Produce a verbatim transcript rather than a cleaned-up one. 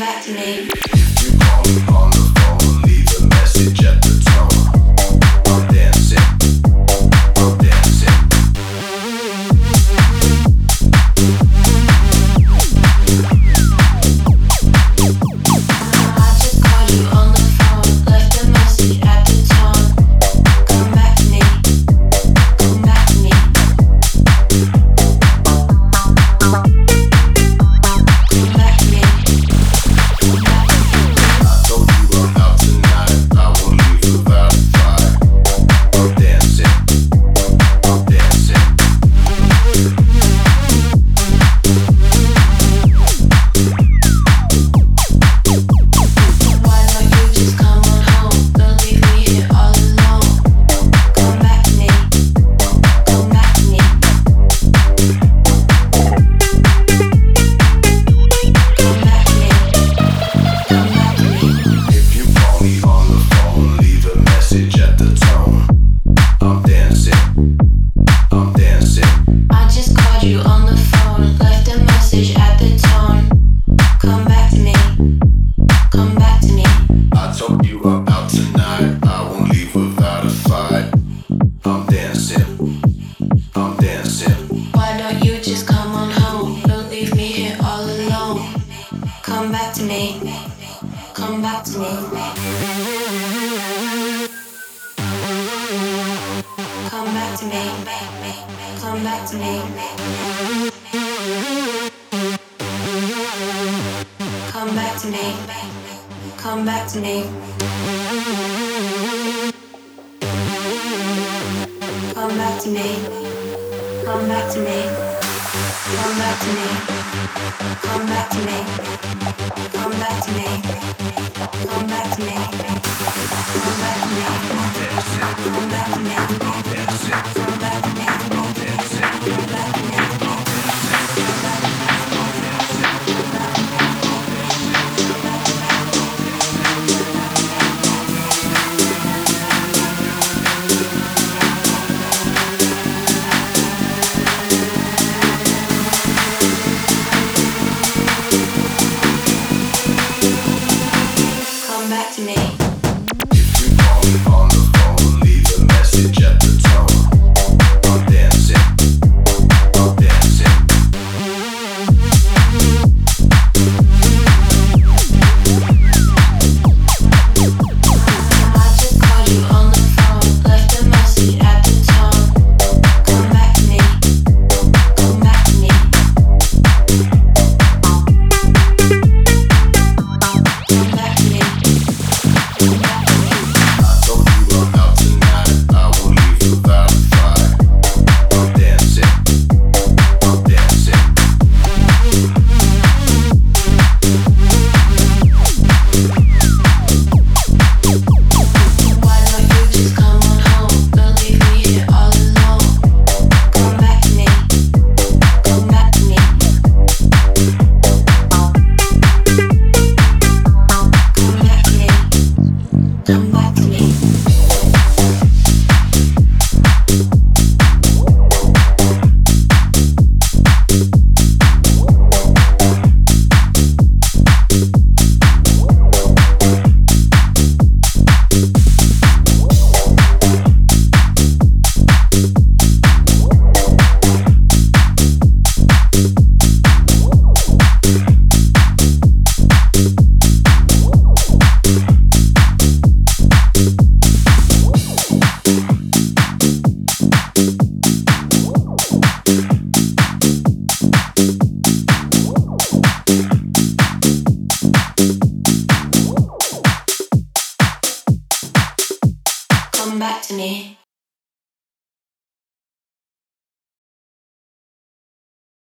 back to me. If you call me on the phone, leave a message at the tone. I'm dancing, I'm dancing. I just called you on the phone, left a message at the tone. Come back to me, come back to me. Come back to me, come back to me. I told you I'm out tonight, I won't leave without a fight. I'm dancing, I'm dancing. Why don't you just come on home? Don't leave me here all alone. Come back to me, come back to me. Come back to me, come back to me. If you call me on the phone, leave a message at the tone. I'm dancing, I'm dancing. I just called you on the phone, left a message at the tone. Come back to me, come back to me. I told you I'm out tonight, I won't leave without a fight. I'm dancing, I'm dancing. Why don't you just come on home? Don't leave me here all alone. Come back to me, come back to me. Come back to me, come back to me. Come back to me, come back to me. Come back to me, come back to me. Come back to me, come back to me. Come back to me, come back to me. Come back to me, come back to me. Come back to me, come back to me. Come back to me. If you call me on the phone, leave a message at the tone. I'm dancing, I'm dancing. I just called you on the phone, left a message at the tone. Come back to me, come back to me. Come back to me, come back to me. I told you I'm out tonight, I won't leave without a fight. I'm dancing, I'm dancing. Why don't you just come on home? Don't leave me here all alone. Come back to me, come back to me. Come back to me, come back to me. Come back to me.